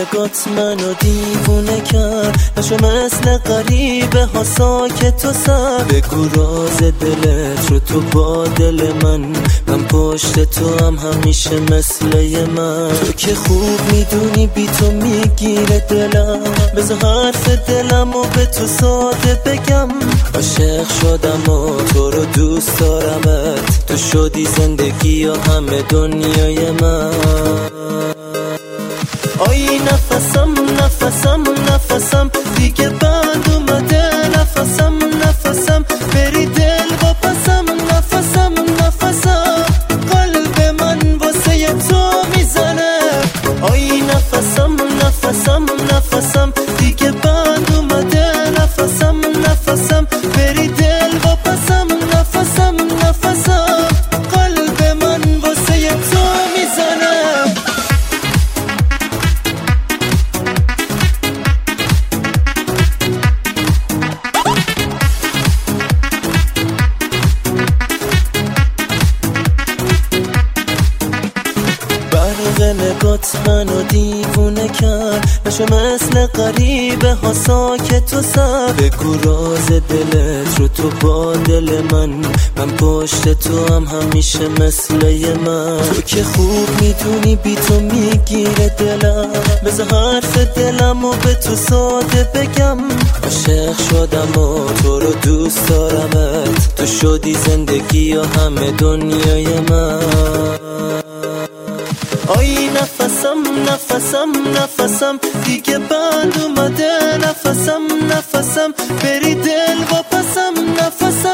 نگات منو دیوونه کرد، نشو مثل غریبه ها ساکت و سر. بگو راز دلت رو تو با دل من پشت تو هم همیشه مثل من. تو که خوب میدونی بی تو میگیره دلم، بذار حرف دلم و به تو ساده بگم. عاشق شدم و تو رو دوست دارمت، تو شدی زندگی و همه دنیای من. آی نفسم نفسم نفسم دیگه بند اومده، نفسم نفسم بری دل واپسم. نفسم نفسم قلب من واسه تو میزنه. آی نفسم نفسم نفسم دیگه بند اومده، نفسم نفسم بری دل واپسم. نفسم نفسم قلب من واسه تو میزنه. برق نگات منو دیوونه کرد، نشو مثل غریبه ها ساکت و سر. بگو راز دلت رو تو با دل من پشت تو هم همیشه مثل من. تو که خوب میدونی بی تو میگیره دلم، بذار حرف دلم و به تو ساده بگم. عاشق شدم و تو رو دوست دارمت، تو شدی زندگی و همه دنیای من. آی نفسم نفسم نفسم دیگه بند اومده، نفسم نفسم بری دل واپسم. نفسم